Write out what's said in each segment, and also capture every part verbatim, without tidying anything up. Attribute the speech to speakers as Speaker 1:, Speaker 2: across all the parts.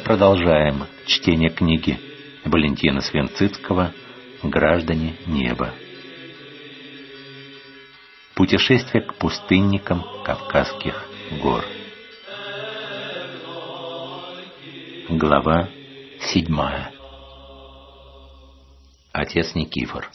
Speaker 1: продолжаем чтение книги Валентина Свинцицкого «Граждане неба». Путешествие к пустынникам Кавказских гор. Глава седьмая. Отец Никифор.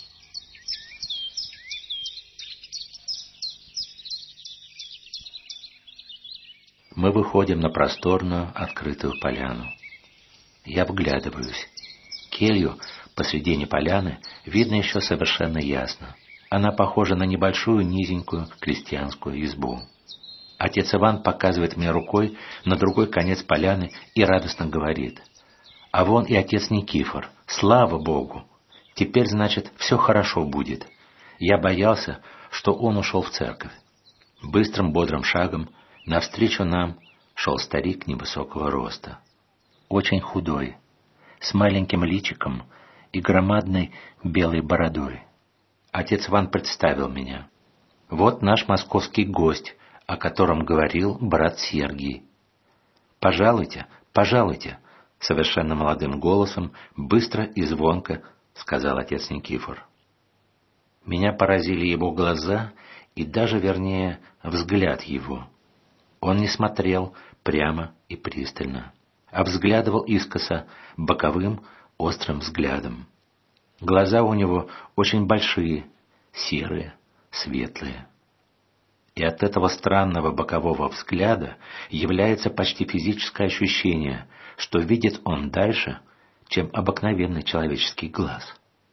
Speaker 1: Мы выходим на просторную открытую поляну. Я вглядываюсь. Келью посредине поляны видно еще совершенно ясно. Она похожа на небольшую низенькую крестьянскую избу. Отец Иван показывает мне рукой на другой конец поляны и радостно говорит: «А вон и отец Никифор! Слава Богу! Теперь, значит, все хорошо будет». Я боялся, что он ушел в церковь. Быстрым бодрым шагом навстречу нам шел старик невысокого роста, очень худой, с маленьким личиком и громадной белой бородой. Отец Иван представил меня. Вот наш московский гость, о котором говорил брат Сергий. «Пожалуйте, пожалуйте», — совершенно молодым голосом, быстро и звонко сказал отец Никифор. Меня поразили его глаза и даже, вернее, взгляд его. Он не смотрел прямо и пристально, а взглядывал искоса, боковым, острым взглядом. Глаза у него очень большие, серые, светлые. И от этого странного бокового взгляда является почти физическое ощущение, что видит он дальше, чем обыкновенный человеческий глаз.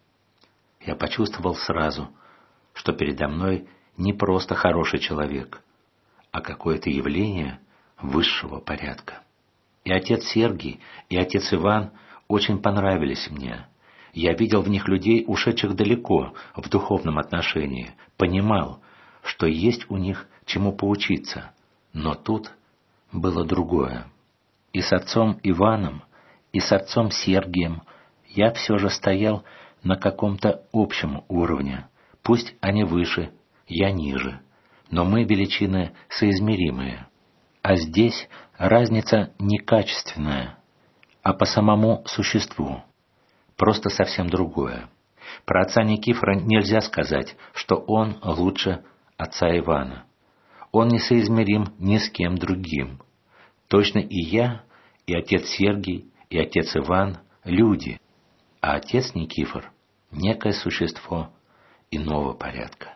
Speaker 1: Я почувствовал сразу, что передо мной не просто хороший человек, а какое-то явление высшего порядка. И отец Сергий, и отец Иван очень понравились мне. Я видел в них людей, ушедших далеко в духовном отношении, понимал, что есть у них чему поучиться. Но тут было другое. И с отцом Иваном, и с отцом Сергием я все же стоял на каком-то общем уровне. Пусть они выше, я ниже, но мы величины соизмеримые. А здесь разница не качественная, а по самому существу. Просто совсем другое. Про отца Никифора нельзя сказать, что он лучше отца Ивана. Он несоизмерим ни с кем другим. Точно и я, и отец Сергий, и отец Иван — люди, а отец Никифор — некое существо иного порядка.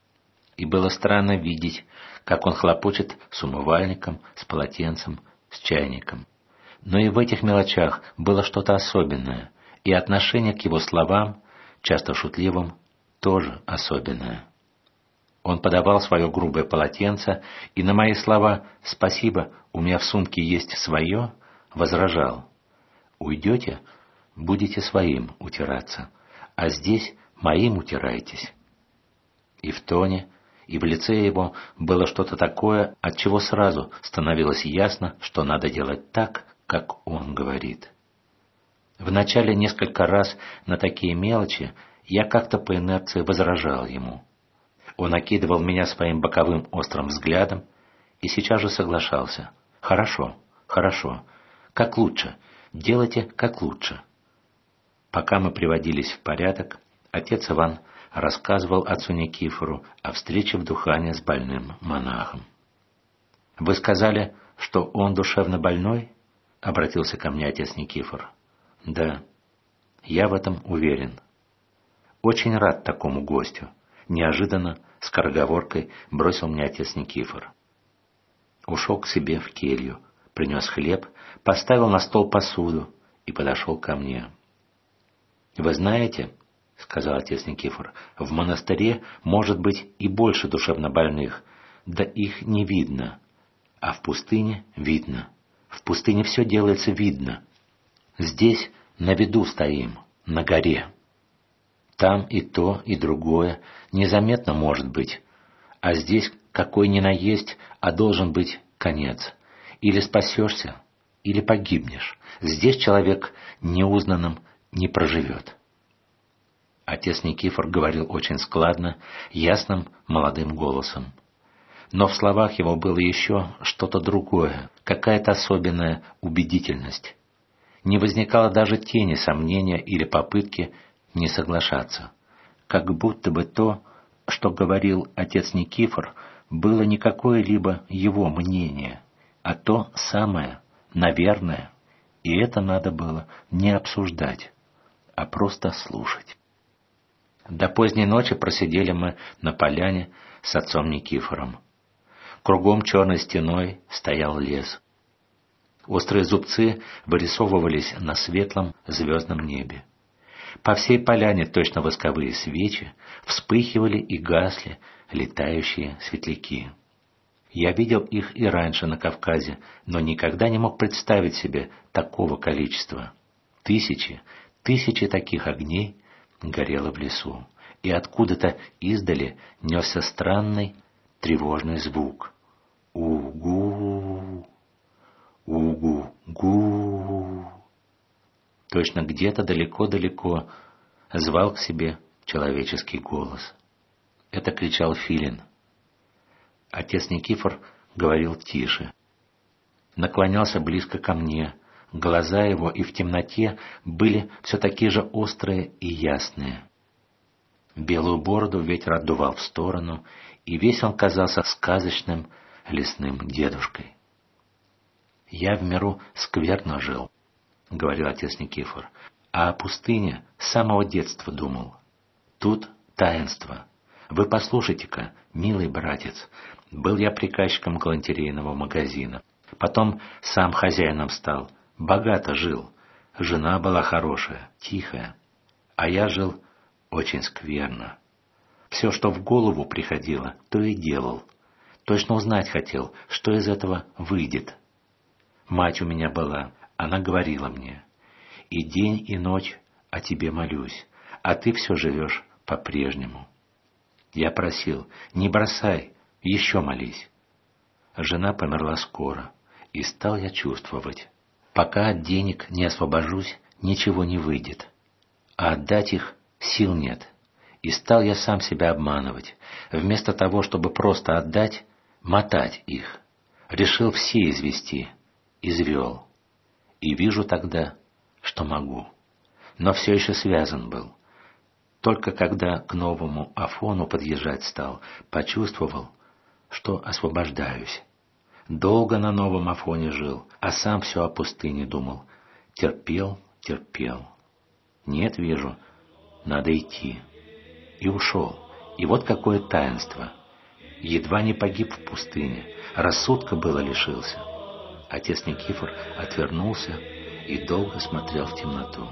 Speaker 1: И было странно видеть, как он хлопочет с умывальником, с полотенцем, с чайником. Но и в этих мелочах было что-то особенное, и отношение к его словам, часто шутливым, тоже особенное. Он подавал свое грубое полотенце, и на мои слова «спасибо, у меня в сумке есть свое» возражал: «Уйдете, будете своим утираться, а здесь моим утирайтесь». И в тоне, и в лице его было что-то такое, от чего сразу становилось ясно, что надо делать так, как он говорит. Вначале несколько раз на такие мелочи я как-то по инерции возражал ему. Он окидывал меня своим боковым острым взглядом и сейчас же соглашался. «Хорошо, хорошо, как лучше, делайте как лучше». Пока мы приводились в порядок, отец Иван рассказывал отцу Никифору о встрече в Духане с больным монахом. «Вы сказали, что он душевно больной?» — обратился ко мне отец Никифор. «Да, я в этом уверен. Очень рад такому гостю», — неожиданно, скороговоркой бросил мне отец Никифор. Ушел к себе в келью, принес хлеб, поставил на стол посуду и подошел ко мне. «Вы знаете, — сказал отец Никифор, — в монастыре может быть и больше душевнобольных, да их не видно, а в пустыне видно. В пустыне все делается видно. Здесь на виду стоим, на горе. Там и то, и другое незаметно может быть, а здесь какой ни на есть, а должен быть конец. Или спасешься, или погибнешь. Здесь человек неузнанным не проживет». Отец Никифор говорил очень складно, ясным, молодым голосом. Но в словах его было еще что-то другое, какая-то особенная убедительность. Не возникало даже тени сомнения или попытки не соглашаться. Как будто бы то, что говорил отец Никифор, было не какое-либо его мнение, а то самое, наверное, и это надо было не обсуждать, а просто слушать. До поздней ночи просидели мы на поляне с отцом Никифором. Кругом черной стеной стоял лес. Острые зубцы вырисовывались на светлом звездном небе. По всей поляне точно восковые свечи вспыхивали и гасли летающие светляки. Я видел их и раньше на Кавказе, но никогда не мог представить себе такого количества. Тысячи, тысячи таких огней горело в лесу, и откуда-то издали несся странный тревожный звук. У-гу, у-гу-гу. Точно где-то далеко-далеко звал к себе человеческий голос. Это кричал филин. Отец Никифор говорил тише. Наклонялся близко ко мне. Глаза его и в темноте были все такие же острые и ясные. Белую бороду ветер отдувал в сторону, и весь он казался сказочным лесным дедушкой. «Я в миру скверно жил», — говорил отец Никифор, «а о пустыне с самого детства думал. Тут таинство. Вы послушайте-ка, милый братец, был я приказчиком галантерейного магазина, потом сам хозяином стал, богато жил, жена была хорошая, тихая, а я жил очень скверно. Все, что в голову приходило, то и делал. Точно узнать хотел, что из этого выйдет. Мать у меня была, она говорила мне: и день, и ночь о тебе молюсь, а ты все живешь по-прежнему. Я просил: не бросай, еще молись. Жена померла скоро, и стал я чувствовать: пока от денег не освобожусь, ничего не выйдет, а отдать их сил нет. И стал я сам себя обманывать. Вместо того, чтобы просто отдать, мотать их. Решил все извести. Извел. И вижу тогда, что могу. Но все еще связан был. Только когда к новому Афону подъезжать стал, почувствовал, что освобождаюсь. Долго на новом Афоне жил, а сам все о пустыне думал. Терпел, терпел. Нет, вижу, надо идти. И ушел. И вот какое таинство. Едва не погиб в пустыне. Рассудка было лишился. Отец Никифор отвернулся и долго смотрел в темноту.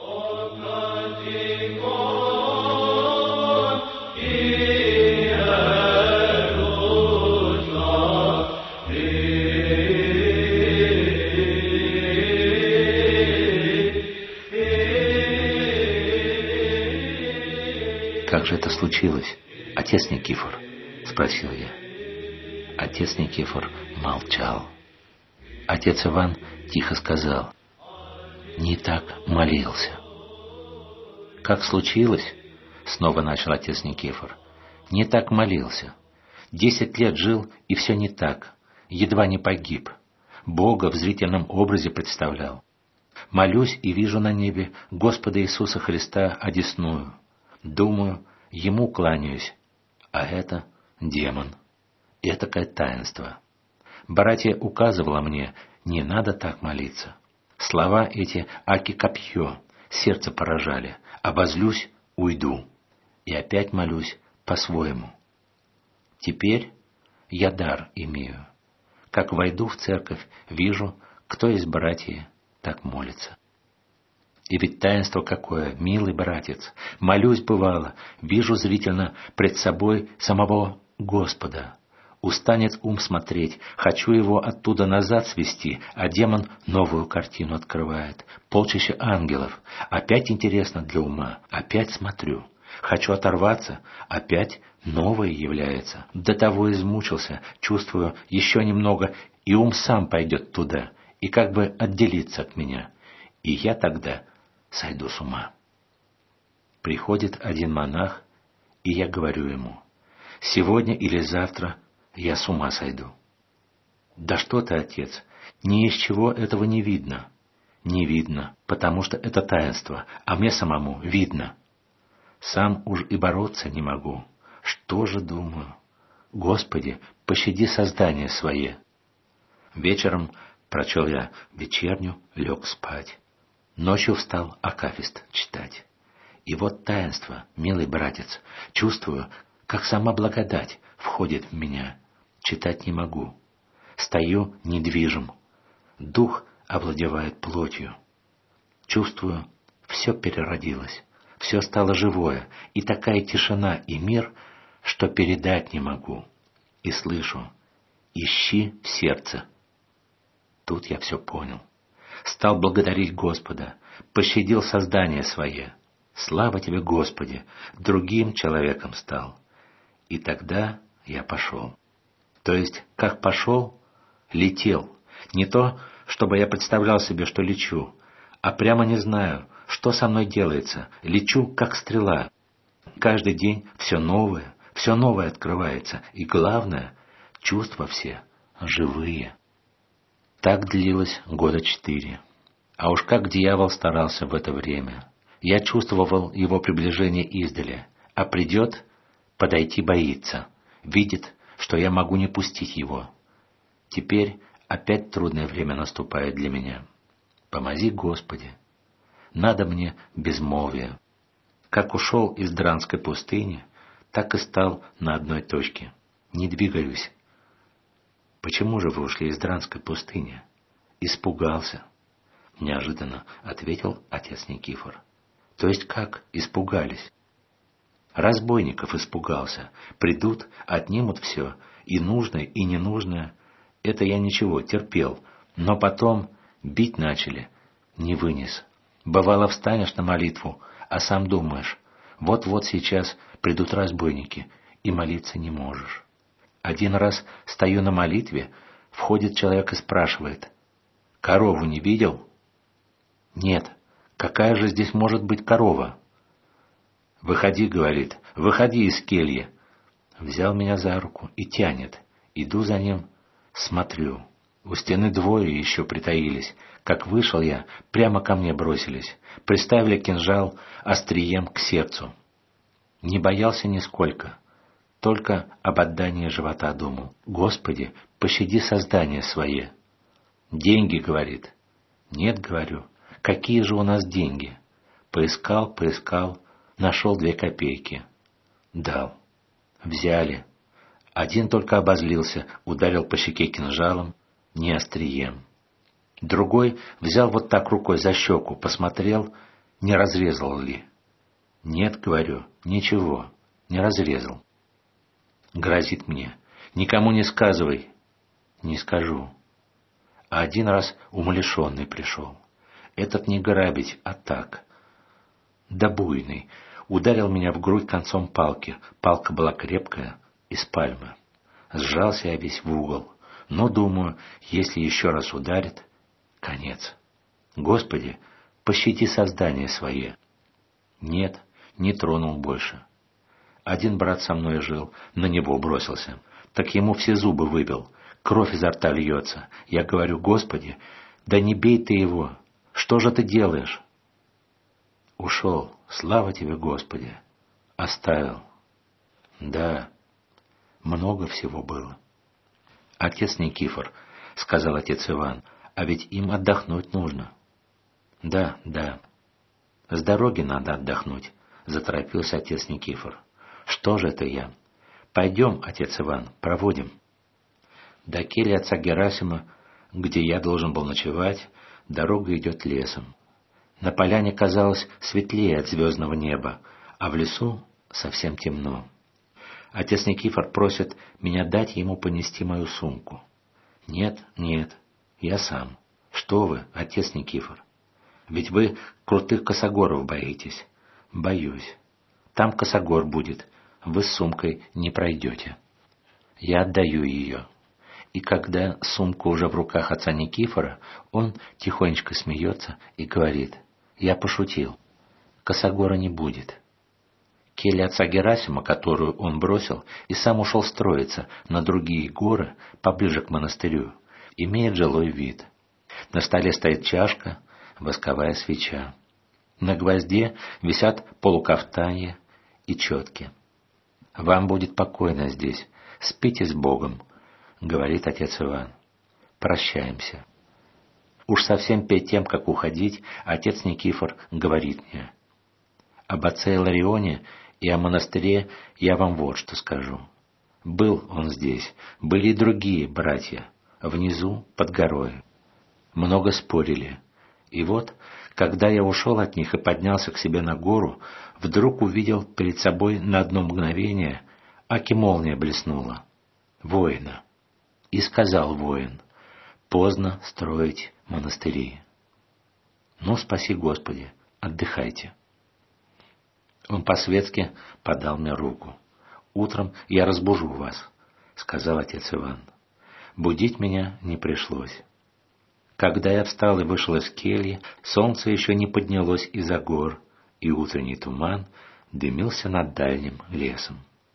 Speaker 1: «Как же это случилось, отец Никифор?» — спросил я. Отец Никифор молчал. Отец Иван тихо сказал: «Не так молился». «Как случилось?» — снова начал отец Никифор. «Не так молился. Десять лет жил, и все не так. Едва не погиб. Бога в зрительном образе представлял. Молюсь и вижу на небе Господа Иисуса Христа одесную. Думаю, ему кланяюсь, а это демон. Этакое таинство. Братья указывала мне: не надо так молиться. Слова эти аки копье, сердце поражали. Обозлюсь — уйду. И опять молюсь по-своему. Теперь я дар имею. Как войду в церковь, вижу, кто из братьев так молится. И ведь таинство какое, милый братец! Молюсь, бывало, вижу зрительно пред собой самого Господа. Устанет ум смотреть, хочу его оттуда назад свести, а демон новую картину открывает. Полчища ангелов. Опять интересно для ума, опять смотрю. Хочу оторваться, опять новое является. До того измучился, чувствую, еще немного, и ум сам пойдет туда, и как бы отделится от меня. И я тогда сойду с ума. Приходит один монах, и я говорю ему: сегодня или завтра я с ума сойду. Да что ты, отец, ни из чего этого не видно. Не видно, потому что это таинство, а мне самому видно. Сам уж и бороться не могу. Что же думаю? Господи, пощади создание свое. Вечером прочел я вечерню, лег спать. Ночью встал акафист читать. И вот таинство, милый братец, чувствую, как сама благодать входит в меня. Читать не могу. Стою недвижим. Дух овладевает плотью. Чувствую, все переродилось, все стало живое, и такая тишина и мир, что передать не могу. И слышу: ищи в сердце. Тут я все понял. Стал благодарить Господа, пощадил создание свое. Слава тебе, Господи, другим человеком стал. И тогда я пошел. То есть, как пошел, летел. Не то, чтобы я представлял себе, что лечу, а прямо не знаю, что со мной делается. Лечу, как стрела. Каждый день все новое, все новое открывается. И главное, чувства все живые. Так длилось года четыре. А уж как дьявол старался в это время. Я чувствовал его приближение издали, а придет, подойти боится. Видит, что я могу не пустить его. Теперь опять трудное время наступает для меня. Помози, Господи. Надо мне безмолвие. Как ушел из Дранской пустыни, так и стал на одной точке. Не двигаюсь. Почему же вы ушли из Дранской пустыни? Испугался. Неожиданно ответил отец Никифор. То есть как испугались? Разбойников испугался. Придут, отнимут все, и нужное, и ненужное. Это я ничего, терпел. Но потом бить начали. Не вынес. Бывало, встанешь на молитву, а сам думаешь, вот-вот сейчас придут разбойники, и молиться не можешь. Один раз стою на молитве, входит человек и спрашивает: «Корову не видел?» «Нет. Какая же здесь может быть корова?» «Выходи, — говорит, — выходи из кельи». Взял меня за руку и тянет. Иду за ним, смотрю. У стены двое еще притаились. Как вышел я, прямо ко мне бросились. Приставили кинжал острием к сердцу. Не боялся нисколько. Только об отдании живота думал. Господи, пощади создание свое. «Деньги, — говорит». «Нет, — говорю, — какие же у нас деньги?» Поискал, поискал, нашел две копейки. Дал. Взяли. Один только обозлился, ударил по щеке кинжалом, не острием. Другой взял вот так рукой за щеку, посмотрел, не разрезал ли. «Нет, — говорю, — ничего, не разрезал». Грозит мне: «Никому не сказывай». Не скажу. А один раз умалишенный пришел. Этот не грабить, а так. Да буйный. Ударил меня в грудь концом палки. Палка была крепкая, из пальмы. Сжался я весь в угол. Но, думаю, если еще раз ударит, конец. Господи, пощади создание свое. Нет, не тронул больше. Один брат со мной жил, на него бросился. Так ему все зубы выбил, кровь изо рта льется. Я говорю: Господи, да не бей ты его, что же ты делаешь? Ушел, слава тебе, Господи. Оставил. Да, много всего было. Отец Никифор, — сказал отец Иван, — а ведь им отдохнуть нужно. Да, да. С дороги надо отдохнуть, — заторопился отец Никифор. Что же это я? Пойдем, отец Иван, проводим. До кельи отца Герасима, где я должен был ночевать, дорога идет лесом. На поляне казалось светлее от звездного неба, а в лесу совсем темно. Отец Никифор просит меня дать ему понести мою сумку. Нет, нет, я сам. Что вы, отец Никифор? Ведь вы крутых косогоров боитесь. Боюсь. Там косогор будет, вы с сумкой не пройдете. Я отдаю ее. И когда сумка уже в руках отца Никифора, он тихонечко смеется и говорит: я пошутил, косогора не будет. Келья отца Герасима, которую он бросил, и сам ушел строиться на другие горы, поближе к монастырю, имеет жилой вид. На столе стоит чашка, восковая свеча. На гвозде висят полукафтанье и четки. «Вам будет покойно здесь, спите с Богом», — говорит отец Иван. Прощаемся. Уж совсем перед тем, как уходить, отец Никифор говорит мне: об отце Иларионе и о монастыре я вам вот что скажу. Был он здесь, были и другие братья, внизу, под горой. Много спорили. И вот, когда я ушел от них и поднялся к себе на гору, вдруг увидел перед собой на одно мгновение, аки молния блеснула, воина. И сказал воин: поздно строить монастыри. Ну, спаси Господи, отдыхайте. Он по-светски подал мне руку. «Утром я разбужу вас», — сказал отец Иван. Будить меня не пришлось. Когда я встал и вышел из кельи, солнце еще не поднялось из-за гор, и утренний туман дымился над дальним лесом.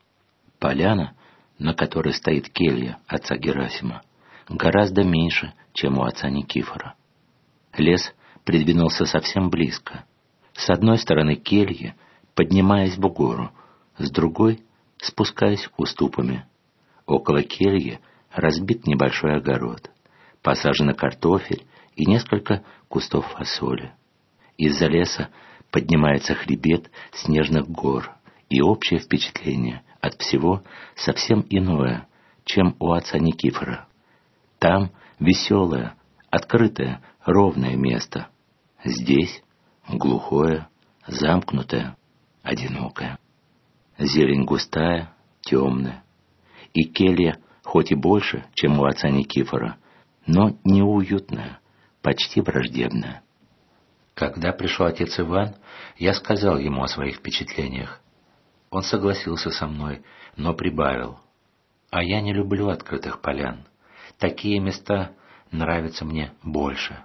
Speaker 1: Поляна, на которой стоит келья отца Герасима, гораздо меньше, чем у отца Никифора. Лес придвинулся совсем близко. С одной стороны кельи, поднимаясь в гору, с другой — спускаясь уступами. Около кельи разбит небольшой огород, посажен картофель и несколько кустов фасоли. Из-за леса поднимается хребет снежных гор, и общее впечатление от всего совсем иное, чем у отца Никифора. Там веселое, открытое, ровное место. Здесь глухое, замкнутое, одинокое. Зелень густая, темная. И келья, хоть и больше, чем у отца Никифора, но неуютная, почти враждебная. Когда пришел отец Иван, я сказал ему о своих впечатлениях. Он согласился со мной, но прибавил: а я не люблю открытых полян. Такие места нравятся мне больше.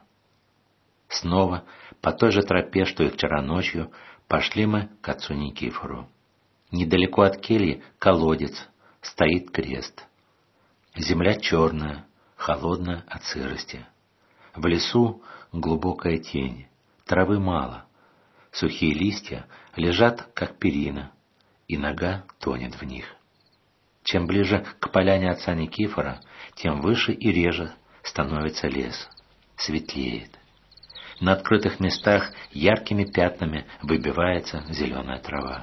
Speaker 1: Снова, по той же тропе, что и вчера ночью, пошли мы к отцу Никифору. Недалеко от кельи колодец, стоит крест. Земля черная, холодная от сырости. В лесу глубокая тень, травы мало. Сухие листья лежат, как перина, и нога тонет в них. Чем ближе к поляне отца Никифора, тем выше и реже становится лес, светлеет. На открытых местах яркими пятнами выбивается зеленая трава.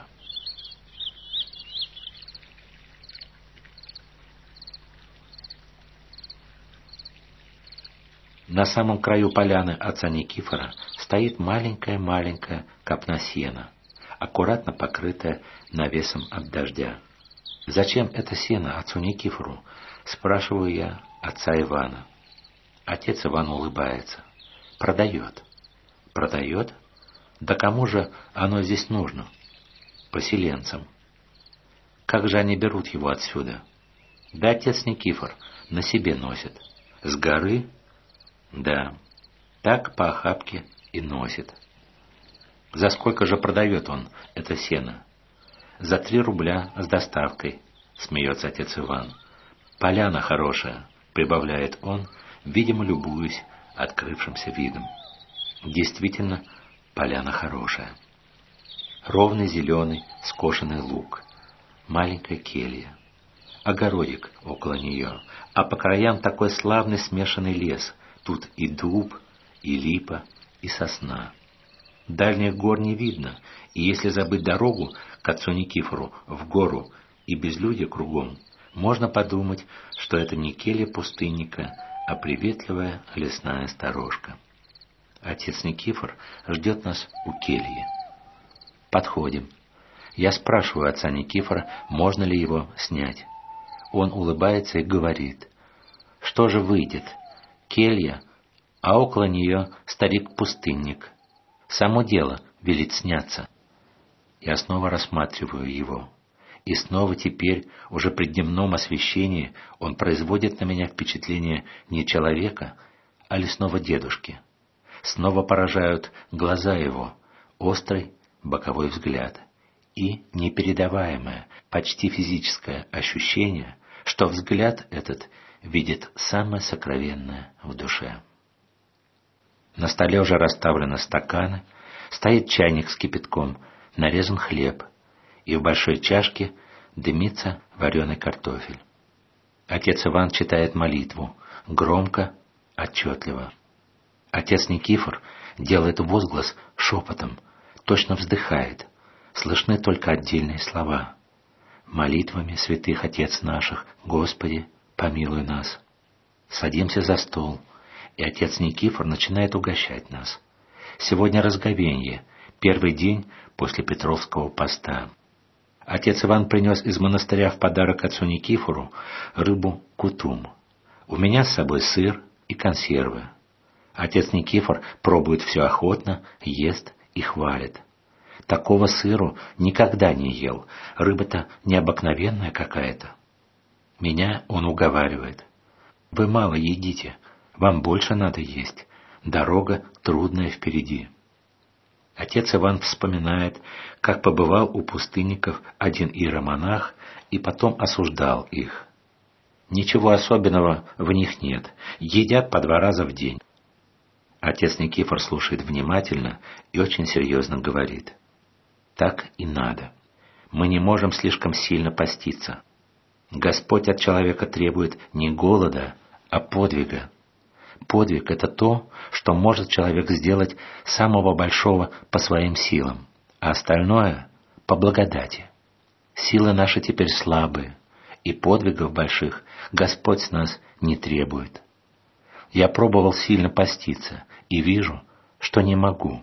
Speaker 1: На самом краю поляны отца Никифора стоит маленькая-маленькая копна сена, аккуратно покрытая навесом от дождя. «Зачем это сено отцу Никифору?» — спрашиваю я отца Ивана. Отец Иван улыбается. «Продает». «Продает? Да кому же оно здесь нужно?» «Поселенцам». «Как же они берут его отсюда?» «Да отец Никифор на себе носит». «С горы?» «Да, так по охапке и носит». «За сколько же продает он это сено?» «За три рубля с доставкой», — смеется отец Иван. «Поляна хорошая», — прибавляет он, видимо, любуясь открывшимся видом. Действительно, поляна хорошая. Ровный зеленый скошенный луг, маленькая келья, огородик около нее, а по краям такой славный смешанный лес. Тут и дуб, и липа, и сосна. Дальних гор не видно, и если забыть дорогу к отцу Никифору в гору и безлюдье кругом, можно подумать, что это не келья пустынника, а приветливая лесная сторожка. Отец Никифор ждет нас у кельи. Подходим. Я спрашиваю отца Никифора, можно ли его снять. Он улыбается и говорит: что же выйдет? Келья, а около нее старик-пустынник. Само дело велит сняться. Я снова рассматриваю его. И снова теперь, уже при дневном освещении, он производит на меня впечатление не человека, а лесного дедушки. Снова поражают глаза его, острый боковой взгляд и непередаваемое, почти физическое ощущение, что взгляд этот видит самое сокровенное в душе. На столе уже расставлены стаканы, стоит чайник с кипятком, нарезан хлеб, и в большой чашке дымится вареный картофель. Отец Иван читает молитву, громко, отчетливо. Отец Никифор делает возглас шепотом, точно вздыхает, слышны только отдельные слова. «Молитвами святых отец наших, Господи, помилуй нас». Садимся за стол, и отец Никифор начинает угощать нас. Сегодня разговенье, первый день после Петровского поста. Отец Иван принес из монастыря в подарок отцу Никифору рыбу кутум. У меня с собой сыр и консервы. Отец Никифор пробует все охотно, ест и хвалит. Такого сыру никогда не ел, рыба-то необыкновенная какая-то. Меня он уговаривает. Вы мало едите, вам больше надо есть, дорога трудная впереди. Отец Иван вспоминает, как побывал у пустынников один иеромонах и потом осуждал их. Ничего особенного в них нет, едят по два раза в день. Отец Никифор слушает внимательно и очень серьезно говорит. Так и надо. Мы не можем слишком сильно поститься. Господь от человека требует не голода, а подвига. Подвиг — это то, что может человек сделать самого большого по своим силам, а остальное — по благодати. Силы наши теперь слабые, и подвигов больших Господь с нас не требует. Я пробовал сильно поститься и вижу, что не могу.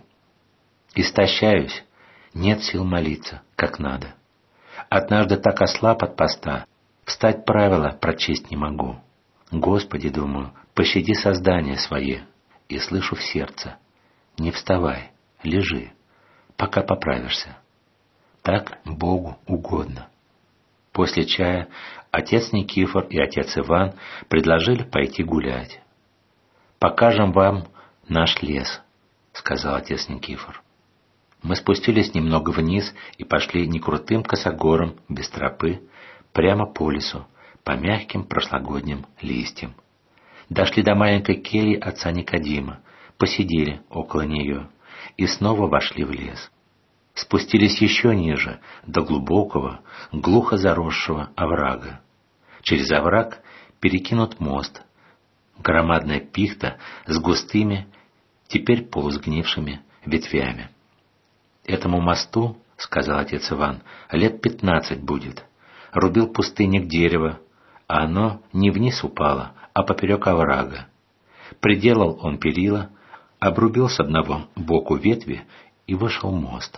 Speaker 1: Истощаюсь, нет сил молиться, как надо. Однажды так ослаб от поста, встать правила прочесть не могу. Господи, думаю, пощади создание свое, и слышу в сердце: не вставай, лежи, пока поправишься. Так Богу угодно. После чая отец Никифор и отец Иван предложили пойти гулять. «Покажем вам наш лес», — сказал отец Никифор. Мы спустились немного вниз и пошли не крутым косогором, без тропы, прямо по лесу, по мягким прошлогодним листьям. Дошли до маленькой кельи отца Никодима, посидели около нее и снова вошли в лес. Спустились еще ниже, до глубокого, глухо заросшего оврага. Через овраг перекинут мост, громадная пихта с густыми, теперь полусгнившими ветвями. «Этому мосту, — сказал отец Иван, — лет пятнадцать будет. Рубил пустынник дерево, а оно не вниз упало, а поперек оврага. Приделал он перила, обрубил с одного боку ветви, и вышел мост.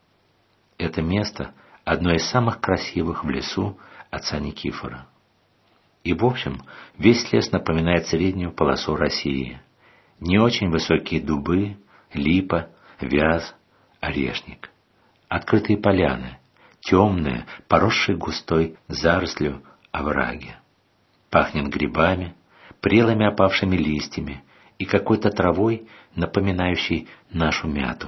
Speaker 1: Это место — одно из самых красивых в лесу отца Никифора. И, в общем, весь лес напоминает среднюю полосу России. Не очень высокие дубы, липа, вяз, орешник. Открытые поляны, темные, поросшие густой зарослью овраги. Пахнет грибами, прелыми опавшими листьями и какой-то травой, напоминающей нашу мяту.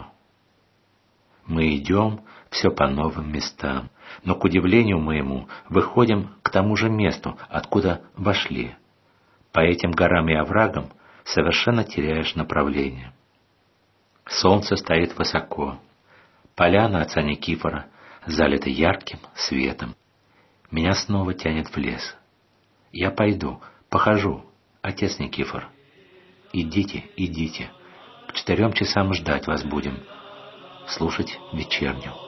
Speaker 1: Мы идем все по новым местам, но, к удивлению моему, выходим к тому же месту, откуда вошли. По этим горам и оврагам совершенно теряешь направление. Солнце стоит высоко. Поляна отца Никифора залита ярким светом. Меня снова тянет в лес. Я пойду, похожу, отец Никифор. Идите, идите. К четырем часам ждать вас будем, слушать вечерню.